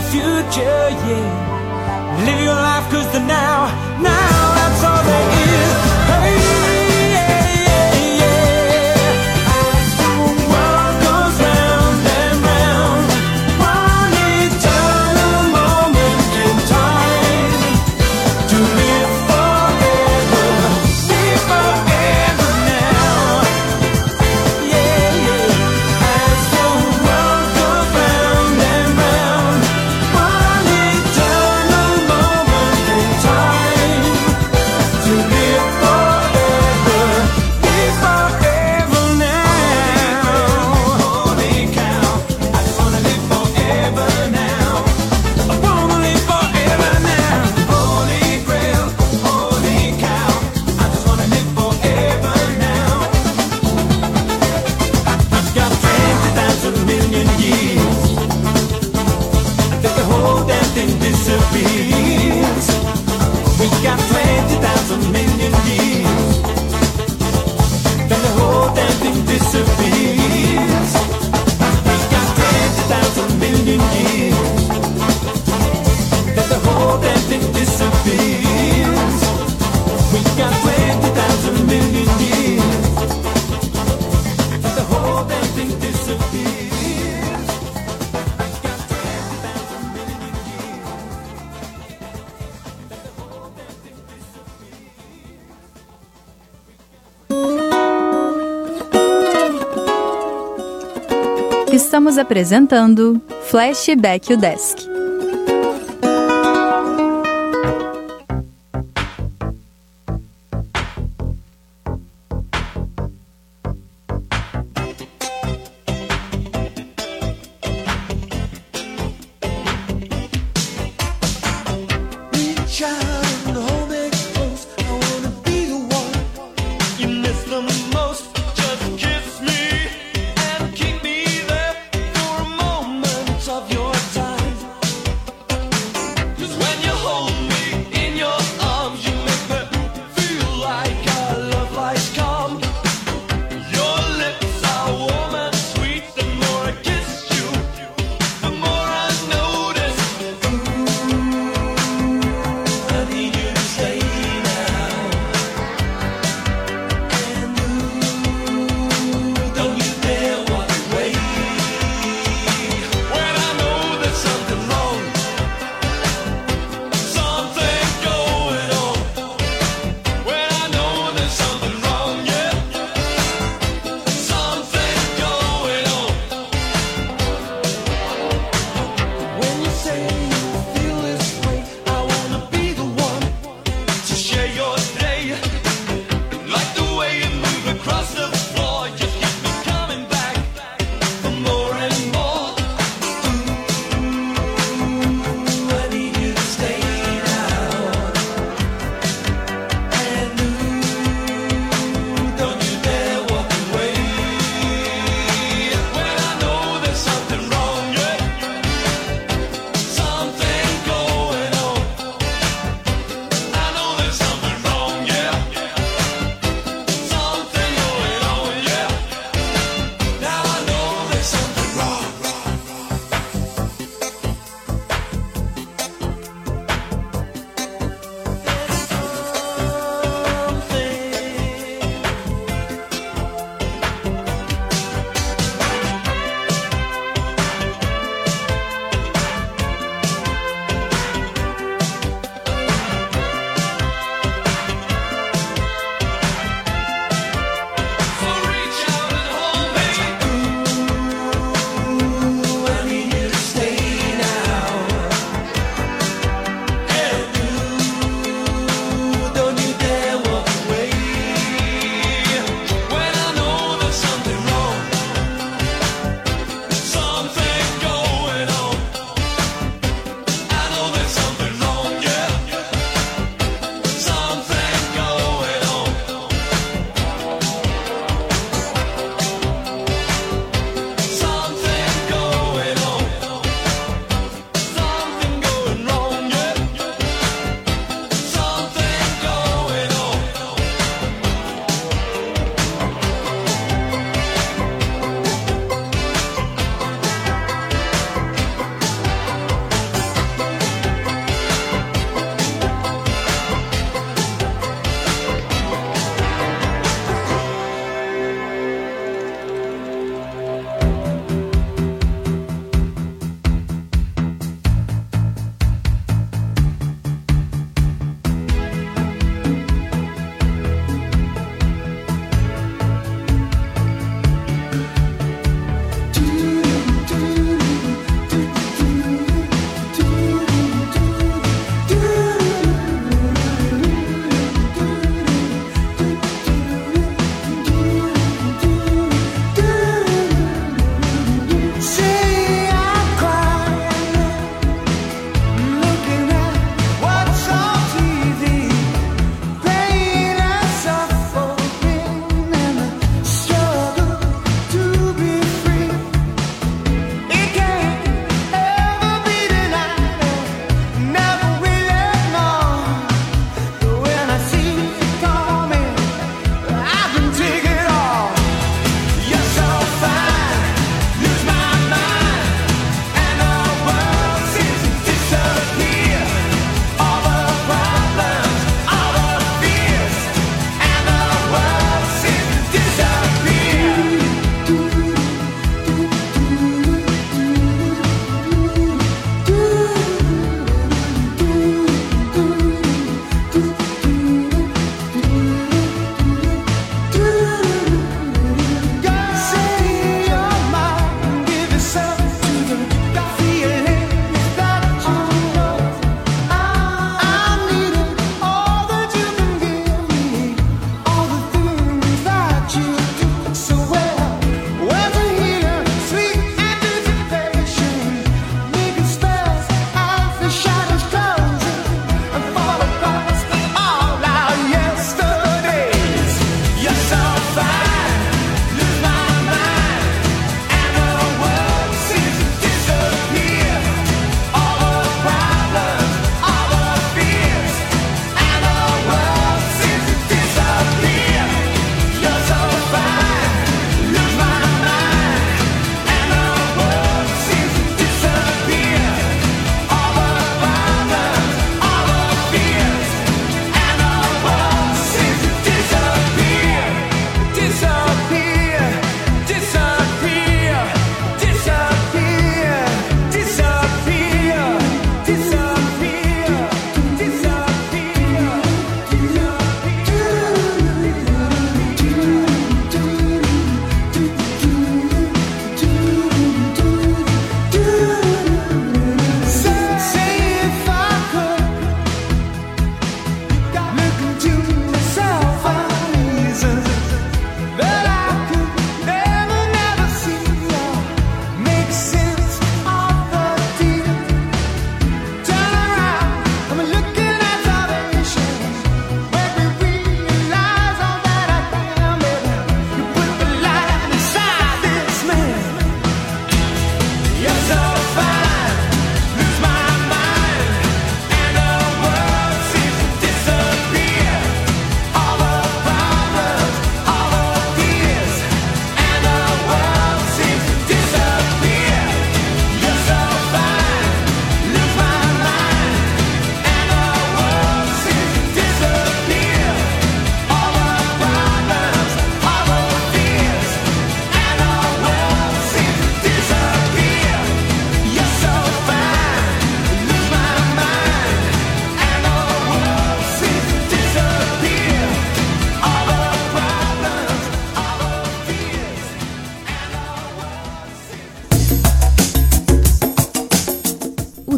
future, yeah. Live your life 'cause the now that's all there is. Hey, yeah, yeah, yeah. As the world goes round and round, one eternal moment in time to live forever, live forever now. Yeah, yeah. As the world goes round and round, one eternal moment in time to live forever, live forever now. Holy cow, I just wanna live forever now. I wanna live forever now. Holy grail, holy cow, I just wanna live forever now. I've got 20,000 million years. I think the whole damn thing disappears. We got 20,000 million years. Then the whole damn thing disappears. We got 20,000 million years. Then the whole damn thing disappears. We got 20,000 million years. Then the whole damn thing disappears. We got 20,000 million years. Then the whole damn thing disappears. Estamos apresentando Flashback o Desk. Reach out and hold me close. I wanna be the one you miss the most. Just kiss me and keep me there for a moment of your time.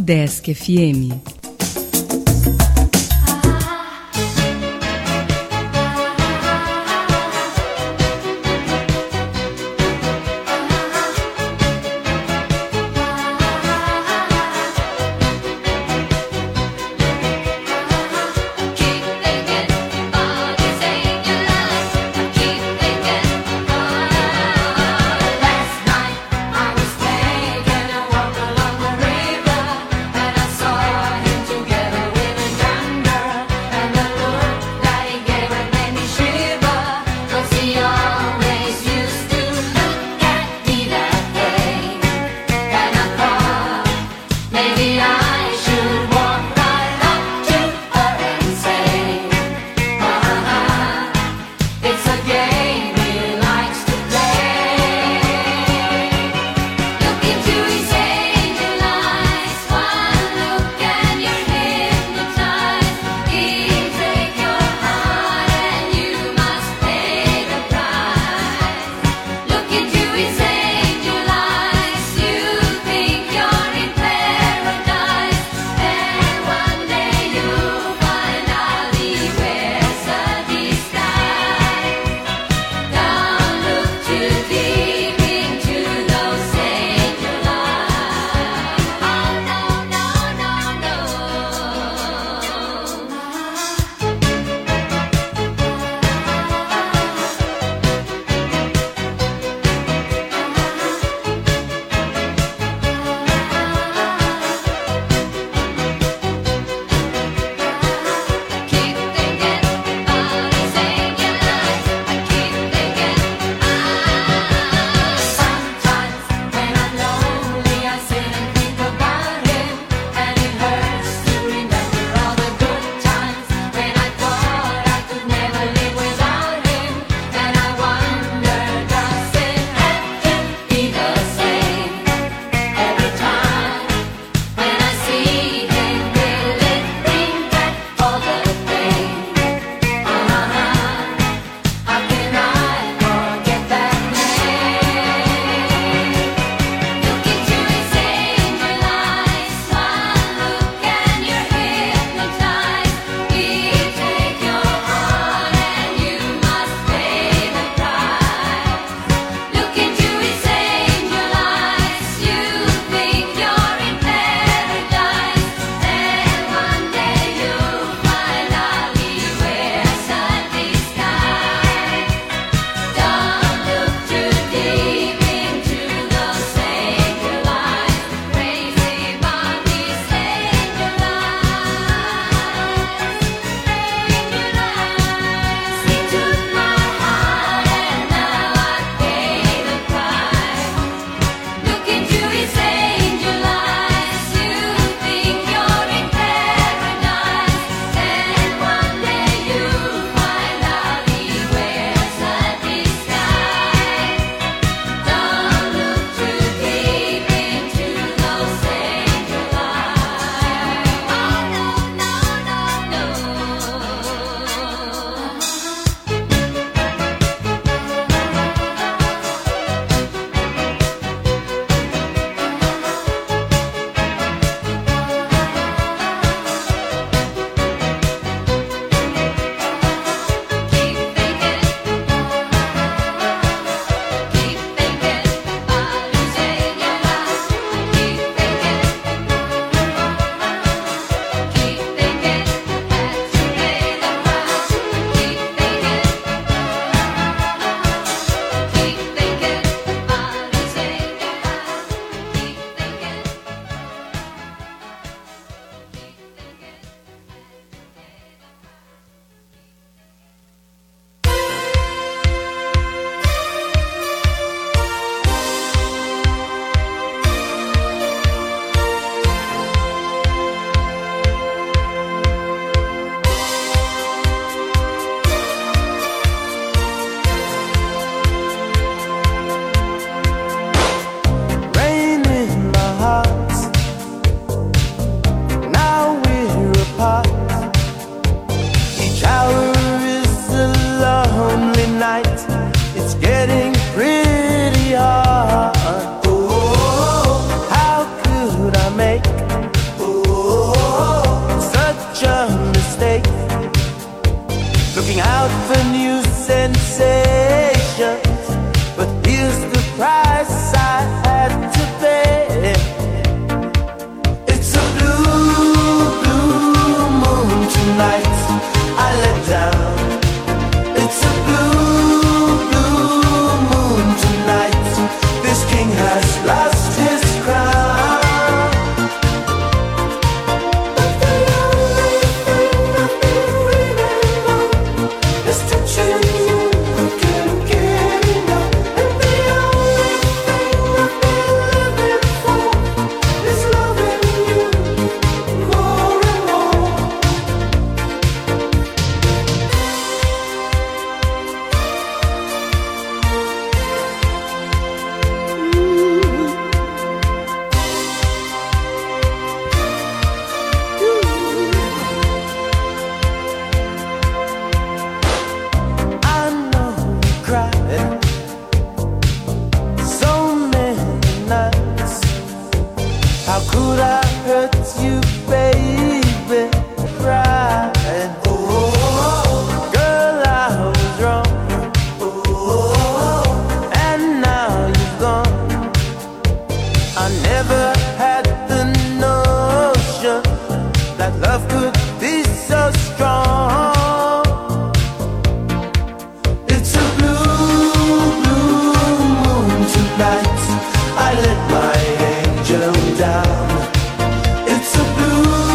Udesc FM. Last night I was thinking I walked along the river and I saw Could I hurt you, baby? Right. Oh, girl, I was wrong. Oh, and now you're gone. I never had the notion that love could be so strong. It's a blue, blue moon tonight. I let my angel down. It's a blue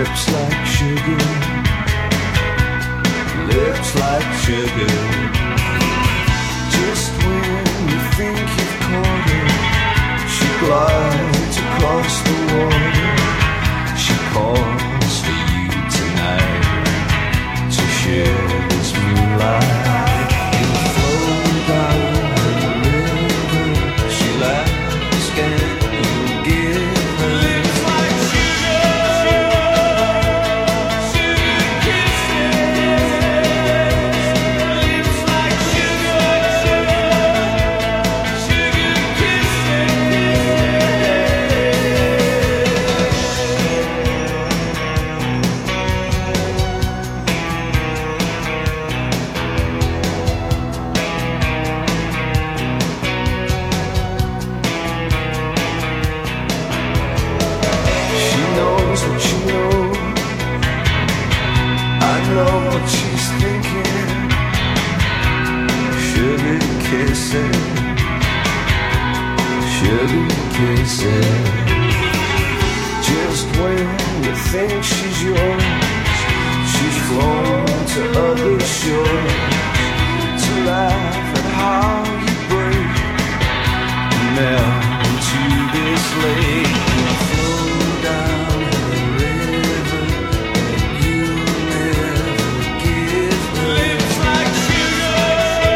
lips like sugar, lips like sugar. Just when you think you've caught her, she glides across the water. She calls for you tonight to share this moonlight. You flow down the river, she laughs and you give her lips like sugar, sugar kisses. Lips like sugar, sugar kisses. She knows what you know. I know what she's thinking. Sugar kisses, sugar kisses. Just when you think she's yours, she's flown to other shores to laugh at how you break and melt into this lake. You flow down the river and you never give her lips like sugar,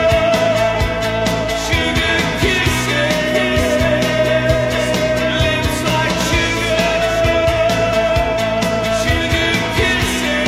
sugar kisses. Lips like sugar, sugar kisses.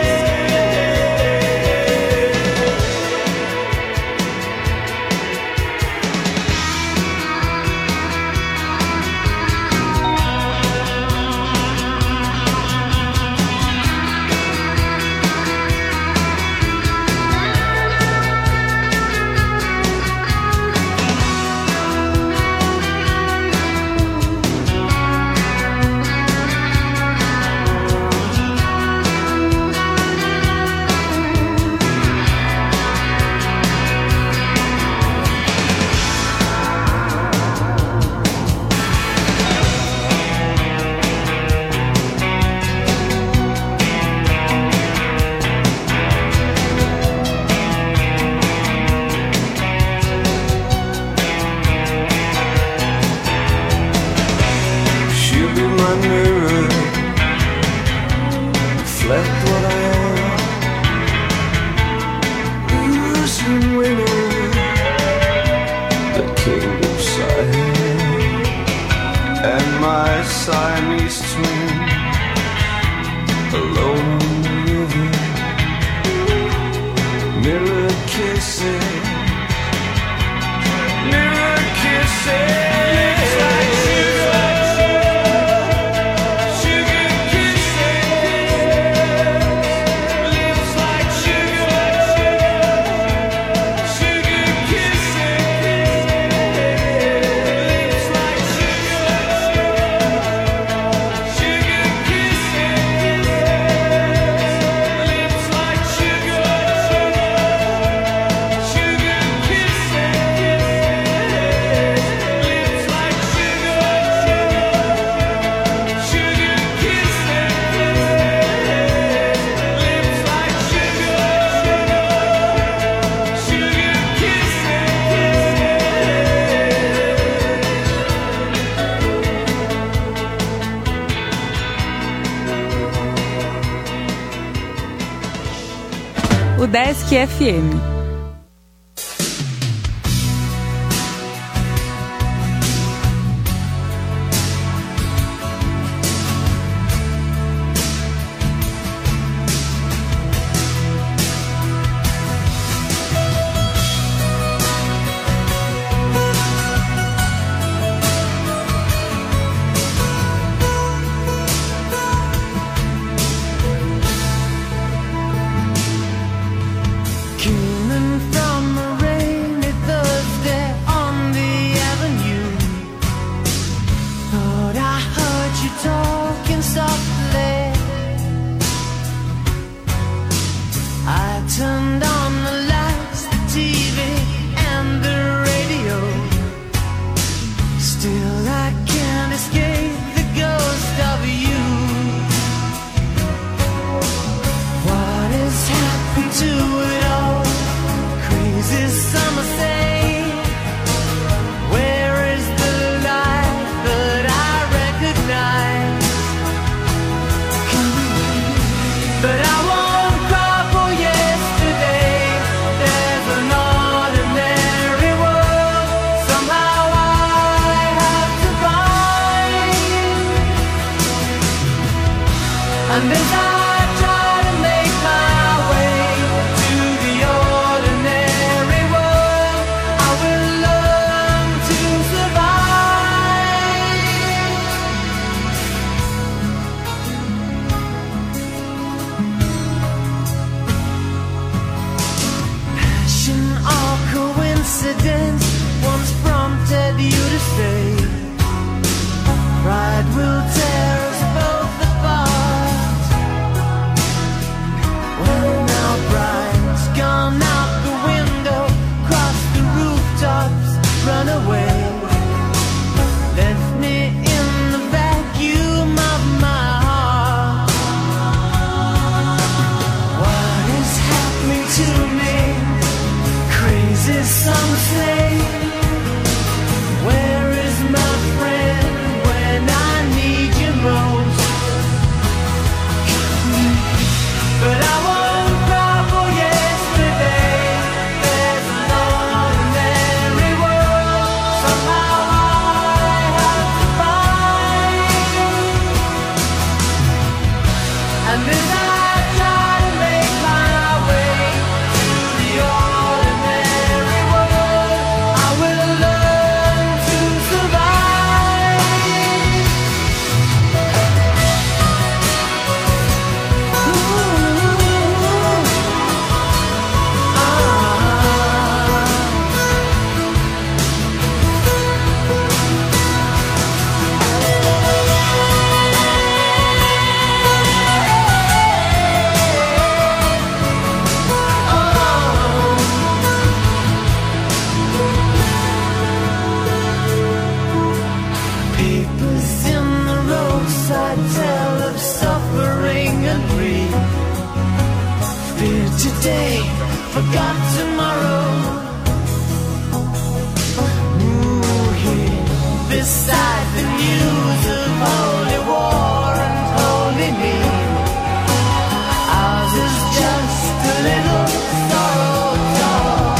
She'll be my mirror, reflect what I am. Losing and winning, the king of Siam, and my Siamese twin, alone on the river, mirror kissing, mirror kissing. Lips like sugar, sugar kisses. Lips like sugar, sugar kisses. Lips like sugar, sugar kisses. Lips like sugar, sugar O Desk FM. Can I And as I try to make my way to the ordinary world, I will learn to survive. Passion or coincidence once prompted you to stay. Pride will tear us both apart. Well, now bride's gone out the window, cross the rooftops, run away. Left me in the vacuum of my heart. What is happening to me? Crazy, some say. Where is my friend when I need you most? But I won't cry for yesterday. There's an ordinary world somehow I have to find. And as I try to make my way to the ordinary world, I will learn to survive. Papers in the roadside tell of suffering and grief. Fear today, forgot tomorrow. Ooh, here beside the news of holy war and holy need. Ours is just a little sorrow talk.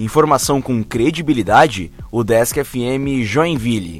Informação com credibilidade, o Desk FM Joinville.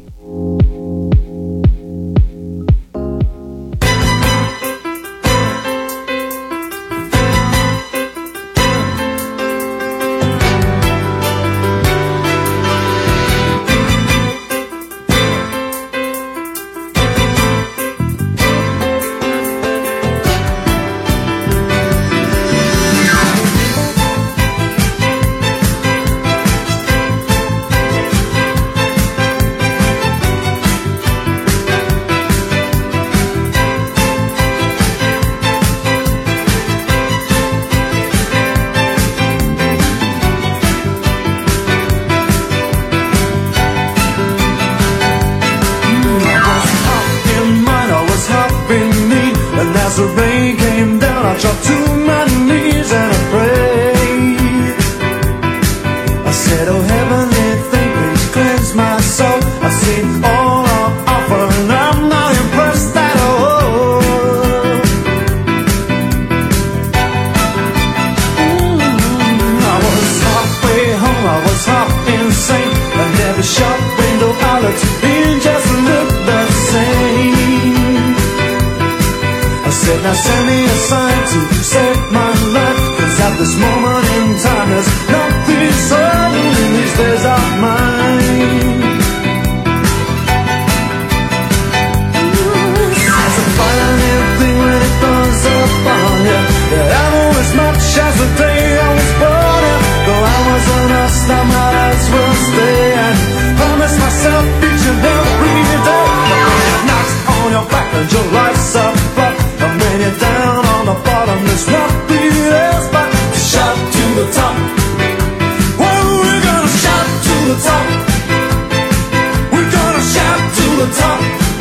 Now send me a sign to save my life, 'cause at this moment in time there's nothing certain in these days of mine. There's a funny thing when it comes upon you, that I know as much as the day I was born in. Though I was a lost, I might as well stay and promise myself each and every day. When it knocks on your back and your life's up, and when you're down on the bottom, there's nothing else but to shout to the top. Well, we're gonna shout to the top. We're gonna shout to the top.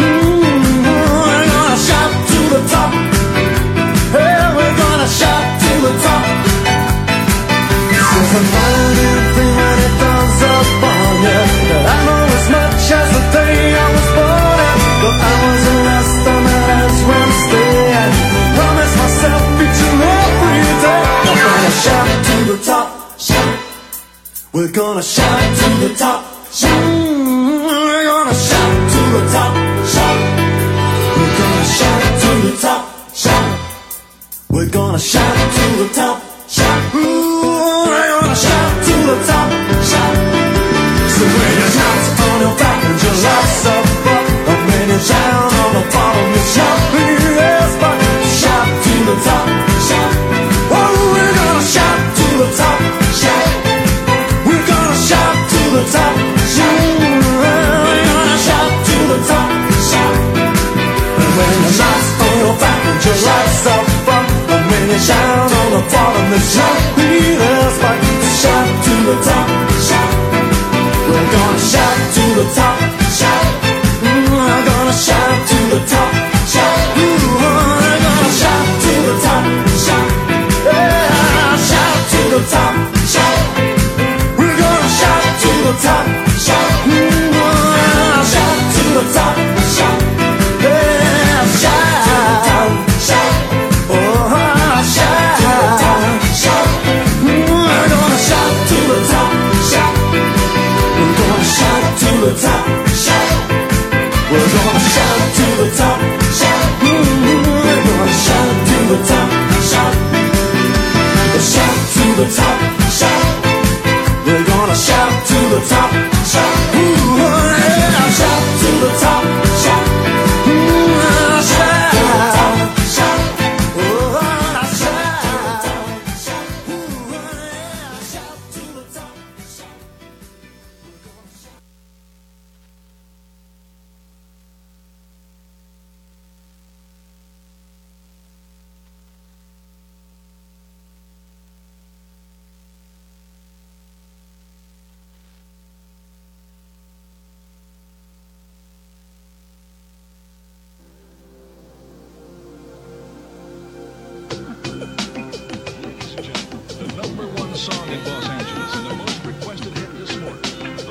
We're gonna shout to the top. Hey, we're gonna shout to the top. There's a mighty thing when it comes up on you, that I know as much as the day I was born in. But I was a last time I as well stay. Promise myself each and every day. I'm gonna shout to the top, shout. We're gonna shout to the top, shout. We're gonna shout to the top, shout. We're gonna shout to the top, shout. We're gonna shout to the top, shout. We're gonna shout to the top, shout. So when your shout's on your back and your life's up, and when you're down on the bottom, you shout yes, but shout to the top, shout. Oh, we're gonna shout to the top, shout. We're gonna shout to the top, shout. We're gonna shout to the top, shout. And when the knocks on your back and your life's up front, and when you're down on the bottom, the shout leaders, but shout to the top, shout. We're gonna shout to the top, shout. We're gonna shout to the top, shout. We're gonna shout to the top, shout. Yeah, shout to the top, shout. We're gonna shout to the top, shout. We're gonna shout to the top, shout. Yeah, shout, shout. Oh, shout, shout. We're gonna shout to the top, shout. We're gonna shout to the top, shout. We're gonna shout to the top, shout. We're gonna shout to the top, shout. Shout to the top, shout. We're gonna shout to the top, shout. Yeah, shout to the top, shout. Shout, shout. Oh, shout, shout. Shout to the top, shout. Song in Los Angeles and the most requested hit this morning.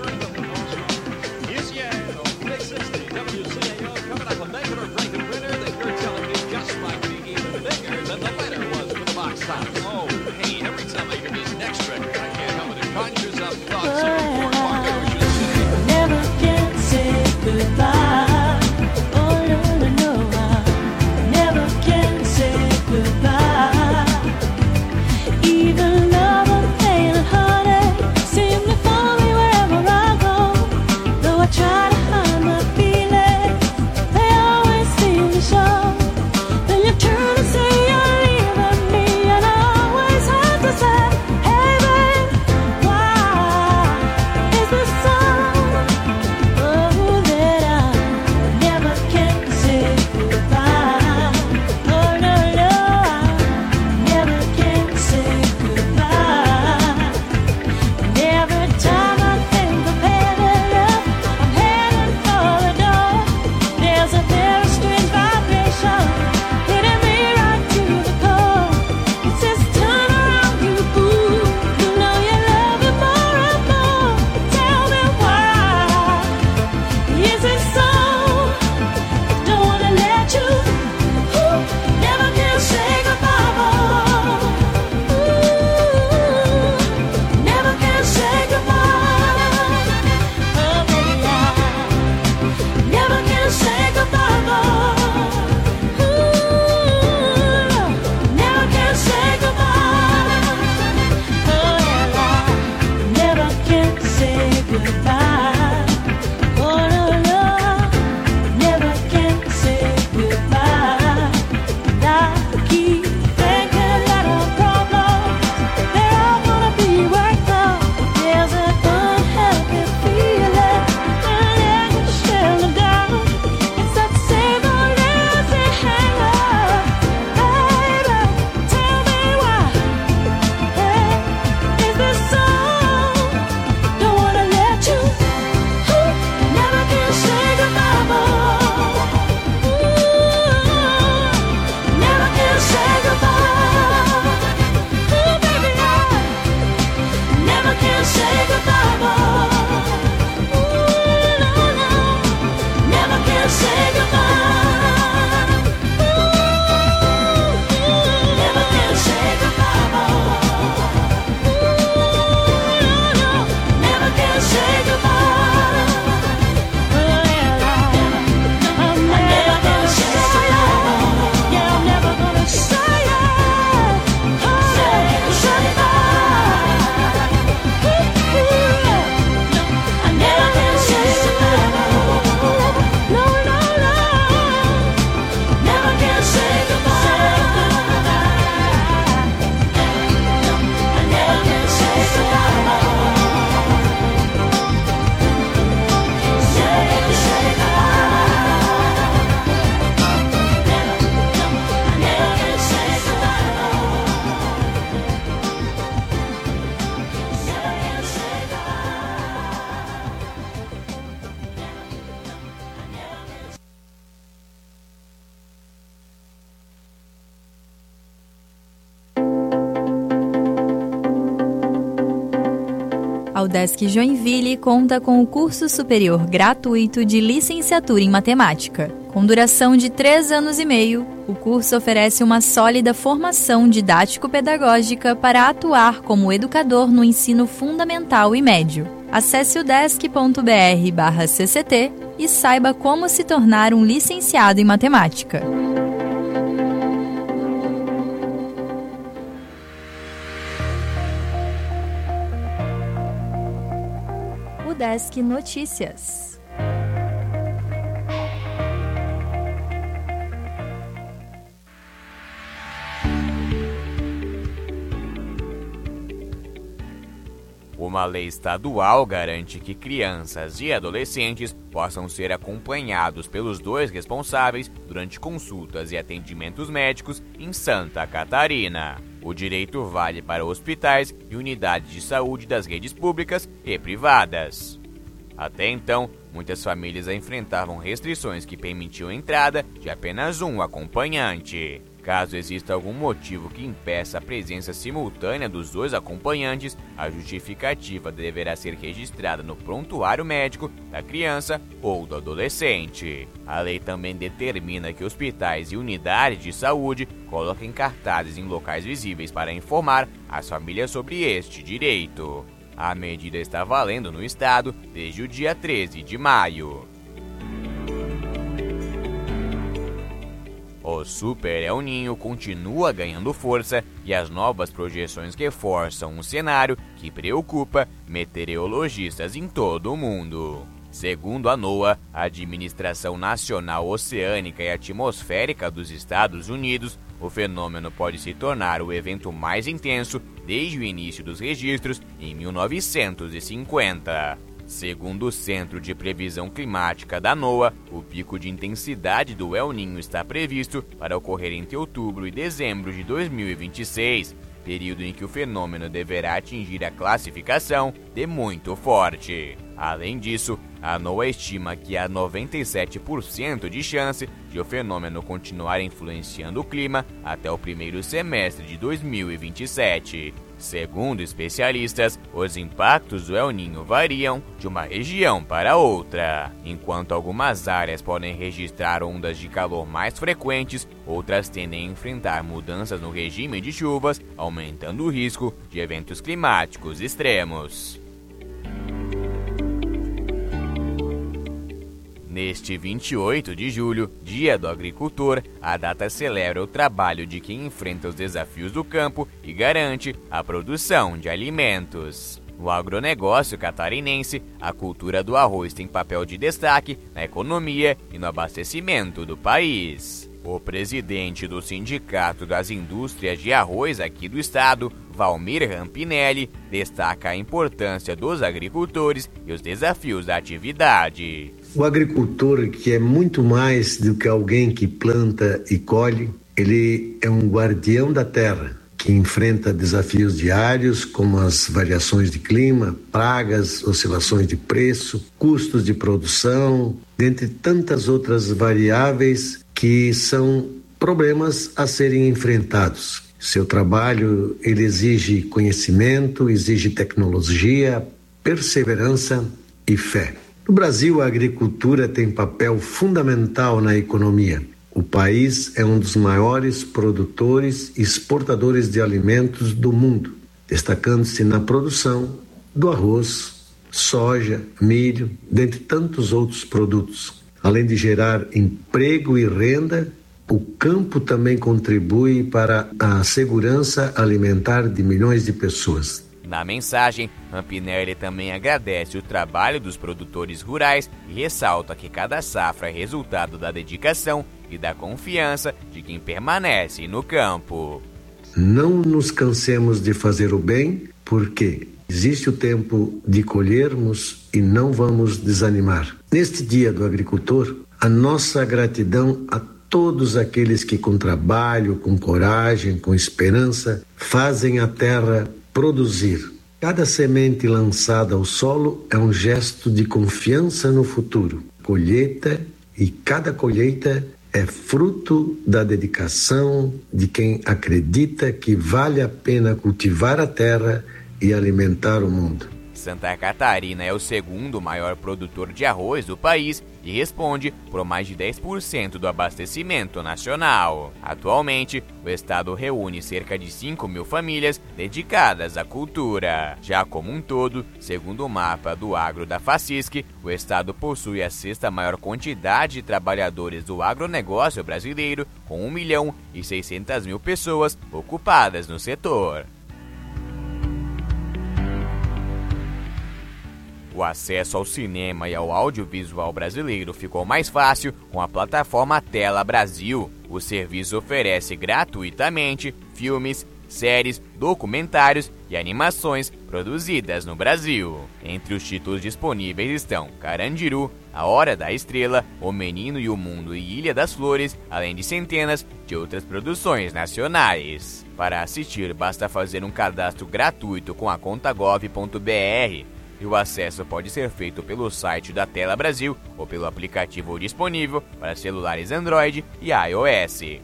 Yes, yeah. 660 WCAO coming up a making or breaking winner that you're telling me just might be even bigger than the winner was for the box office. Oh, hey, every time I hear this next record, I can't help it. It conjures up A UDESC Joinville conta com o curso superior gratuito de licenciatura em matemática. Com duração de 3 anos e meio, o curso oferece uma sólida formação didático-pedagógica para atuar como educador no ensino fundamental e médio. Acesse udesc.br/cct e saiba como se tornar um licenciado em matemática. UDESC Notícias. Uma lei estadual garante que crianças e adolescentes possam ser acompanhados pelos 2 responsáveis durante consultas e atendimentos médicos em Santa Catarina. O direito vale para hospitais e unidades de saúde das redes públicas e privadas. Até então, muitas famílias enfrentavam restrições que permitiam a entrada de apenas um acompanhante. Caso exista algum motivo que impeça a presença simultânea dos 2 acompanhantes, a justificativa deverá ser registrada no prontuário médico da criança ou do adolescente. A lei também determina que hospitais e unidades de saúde coloquem cartazes em locais visíveis para informar as famílias sobre este direito. A medida está valendo no estado desde o dia 13 de maio. O Super El Niño continua ganhando força e as novas projeções reforçam um cenário que preocupa meteorologistas em todo o mundo. Segundo a NOAA, a Administração Nacional Oceânica e Atmosférica dos Estados Unidos, o fenômeno pode se tornar o evento mais intenso desde o início dos registros em 1950. Segundo o Centro de Previsão Climática da NOAA, o pico de intensidade do El Niño está previsto para ocorrer entre outubro e dezembro de 2026, período em que o fenômeno deverá atingir a classificação de muito forte. Além disso, a NOAA estima que há 97% de chance de o fenômeno continuar influenciando o clima até o primeiro semestre de 2027. Segundo especialistas, os impactos do El Niño variam de uma região para outra. Enquanto algumas áreas podem registrar ondas de calor mais frequentes, outras tendem a enfrentar mudanças no regime de chuvas, aumentando o risco de eventos climáticos extremos. Neste 28 de julho, Dia do Agricultor, a data celebra o trabalho de quem enfrenta os desafios do campo e garante a produção de alimentos. No agronegócio catarinense, a cultura do arroz tem papel de destaque na economia e no abastecimento do país. O presidente do Sindicato das Indústrias de Arroz aqui do estado, Valmir Rampinelli, destaca a importância dos agricultores e os desafios da atividade. O agricultor, que é muito mais do que alguém que planta e colhe, ele é um guardião da terra, que enfrenta desafios diários como as variações de clima, pragas, oscilações de preço, custos de produção, dentre tantas outras variáveis que são problemas a serem enfrentados. Seu trabalho, ele exige conhecimento, exige tecnologia, perseverança e fé. No Brasil, a agricultura tem papel fundamental na economia. O país é um dos maiores produtores e exportadores de alimentos do mundo, destacando-se na produção do arroz, soja, milho, dentre tantos outros produtos. Além de gerar emprego e renda, o campo também contribui para a segurança alimentar de milhões de pessoas. Na mensagem, Rampinelli também agradece o trabalho dos produtores rurais e ressalta que cada safra é resultado da dedicação e da confiança de quem permanece no campo. Não nos cansemos de fazer o bem, porque existe o tempo de colhermos e não vamos desanimar. Neste Dia do Agricultor, a nossa gratidão a todos aqueles que com trabalho, com coragem, com esperança, fazem a terra produzir. Cada semente lançada ao solo é um gesto de confiança no futuro. Colheita, e cada colheita é fruto da dedicação de quem acredita que vale a pena cultivar a terra e alimentar o mundo. Santa Catarina é o segundo maior produtor de arroz do país e responde por mais de 10% do abastecimento nacional. Atualmente, o estado reúne cerca de 5.000 famílias dedicadas à cultura. Já como um todo, segundo o mapa do agro da Facisc, o estado possui a sexta maior quantidade de trabalhadores do agronegócio brasileiro, com 1.600.000 pessoas ocupadas no setor. O acesso ao cinema e ao audiovisual brasileiro ficou mais fácil com a plataforma Tela Brasil. O serviço oferece gratuitamente filmes, séries, documentários e animações produzidas no Brasil. Entre os títulos disponíveis estão Carandiru, A Hora da Estrela, O Menino e o Mundo e Ilha das Flores, além de centenas de outras produções nacionais. Para assistir, basta fazer um cadastro gratuito com a conta gov.br. E o acesso pode ser feito pelo site da Tela Brasil ou pelo aplicativo disponível para celulares Android e iOS.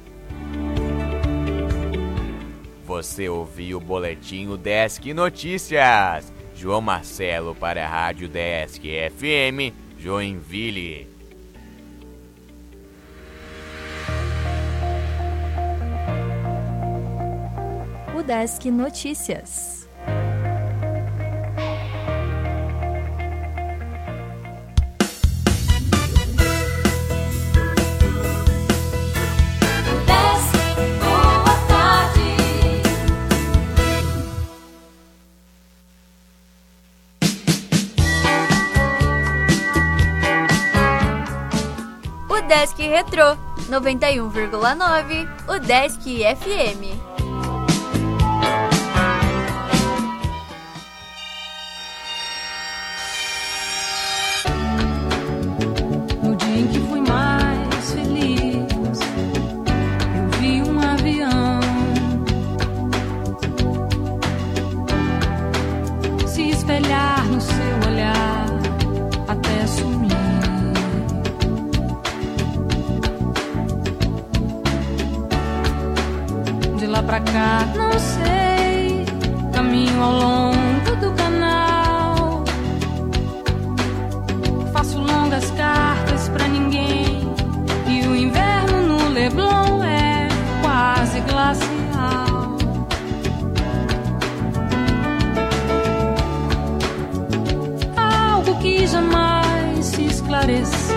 Você ouviu o Boletim Desk Notícias. João Marcelo para a Rádio Desk FM, Joinville. O Desk Notícias. Desk Retrô 91,9, o Desk FM. No dia em que fui mais feliz, eu vi um avião se espelhar no seu olhar até sumir. De lá pra cá, não sei, caminho ao longo do canal, faço longas cartas pra ninguém, e o inverno no Leblon é quase glacial. Algo que jamais se esclareceu,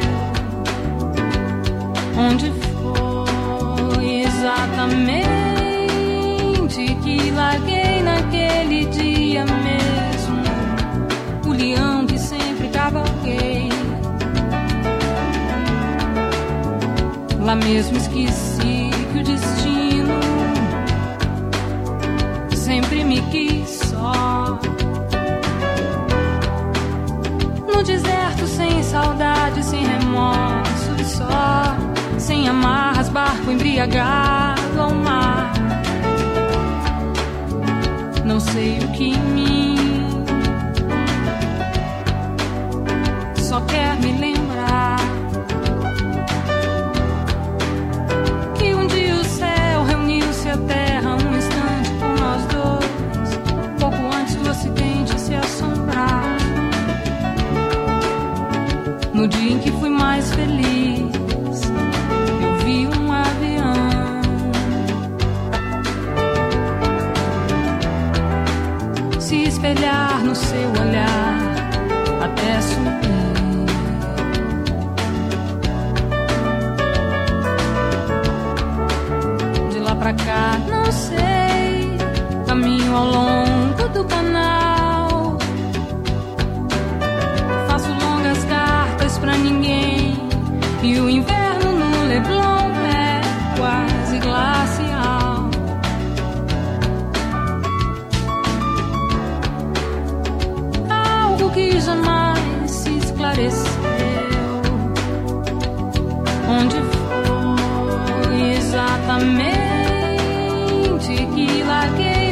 onde foi exatamente que larguei naquele dia mesmo o leão que sempre cavalguei. Lá mesmo esqueci que o destino sempre me quis só, no deserto sem saudade, sem remorso e só, sem amarras, barco embriagado ao mar. Não sei o que em mim só quer me lembrar que um dia o céu reuniu-se à terra um instante por nós dois, pouco antes do acidente se assombrar. No dia em que fui mais feliz, eu vi um avião se espelhar no seu olhar até sumir. De lá pra cá, não sei, caminho ao longo do canal, faço longas cartas pra ninguém, e o inverno no Leblon é quase glacial. Algo que jamais se esclareceu, onde foi exatamente que larguei